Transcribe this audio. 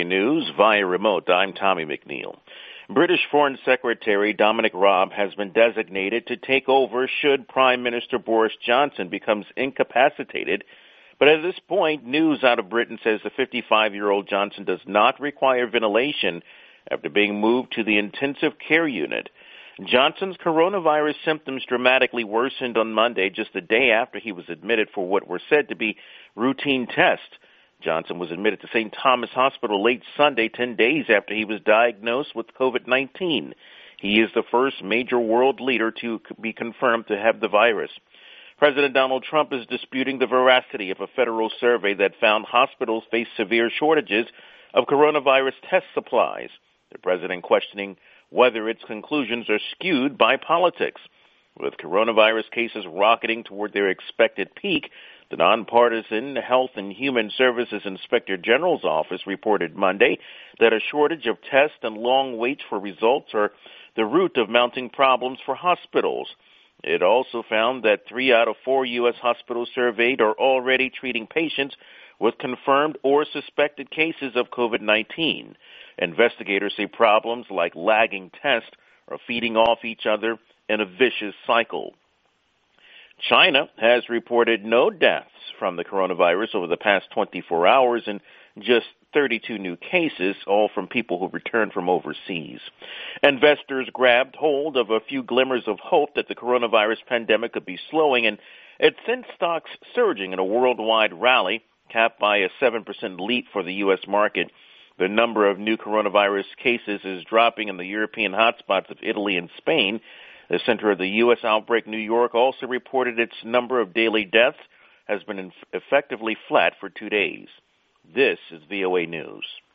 News via remote. I'm Tommy McNeil. British Foreign Secretary Dominic Raab has been designated to take over should Prime Minister Boris Johnson becomes incapacitated. But at this point, news out of Britain says the 55-year-old Johnson does not require ventilation after being moved to the intensive care unit. Johnson's coronavirus symptoms dramatically worsened on Monday, just a day after he was admitted for what were said to be routine tests. Johnson was admitted to St. Thomas Hospital late Sunday, 10 days after he was diagnosed with COVID-19. He is the first major world leader to be confirmed to have the virus. President Donald Trump is disputing the veracity of a federal survey that found hospitals face severe shortages of coronavirus test supplies. The president questioning whether its conclusions are skewed by politics. With coronavirus cases rocketing toward their expected peak, the nonpartisan Health and Human Services Inspector General's office reported Monday that a shortage of tests and long waits for results are the root of mounting problems for hospitals. It also found that 3 out of 4 U.S. hospitals surveyed are already treating patients with confirmed or suspected cases of COVID-19. Investigators say problems like lagging tests are feeding off each other in a vicious cycle. China has reported no deaths from the coronavirus over the past 24 hours and just 32 new cases, all from people who returned from overseas. Investors grabbed hold of a few glimmers of hope that the coronavirus pandemic could be slowing, and it sent stocks surging in a worldwide rally, capped by a 7% leap for the U.S. market. The number of new coronavirus cases is dropping in the European hotspots of Italy and Spain. The center of the U.S. outbreak, New York, also reported its number of daily deaths has been effectively flat for 2 days. This is VOA News.